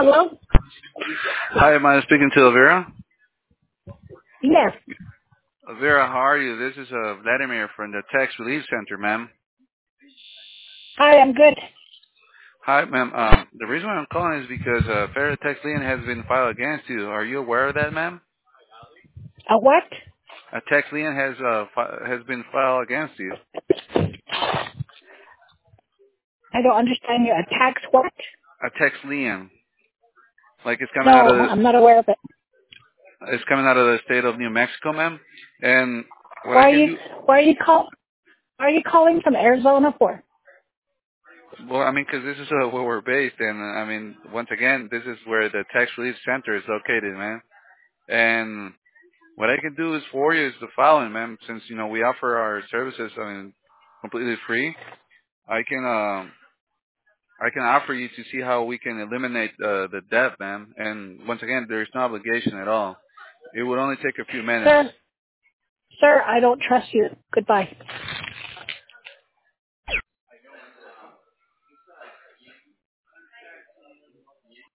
Hello? Hi, am I speaking to Elvira? Yes. Elvira, how are you? This is Vladimir from the Tax Relief Center, ma'am. Hi, I'm good. Hi, ma'am. The reason why I'm calling is because federal tax lien has been filed against you. Are you aware of that, ma'am? A what? A tax lien has been filed against you. I don't understand you. A tax what? A tax lien, like No, I'm not aware of it. it's coming out of the state of New Mexico, ma'am. And what I Why are can you do, why are you call why are you calling from Arizona for? well, I mean, because this is where we're based, and I mean, once again, this is where the tax relief center is located, man. And what I can do is for you is the following, ma'am. Since we offer our services, I mean, completely free. I can I can offer you to see how we can eliminate the debt, ma'am. And once again, there is no obligation at all. It would only take a few minutes. Sir, I don't trust you. Goodbye.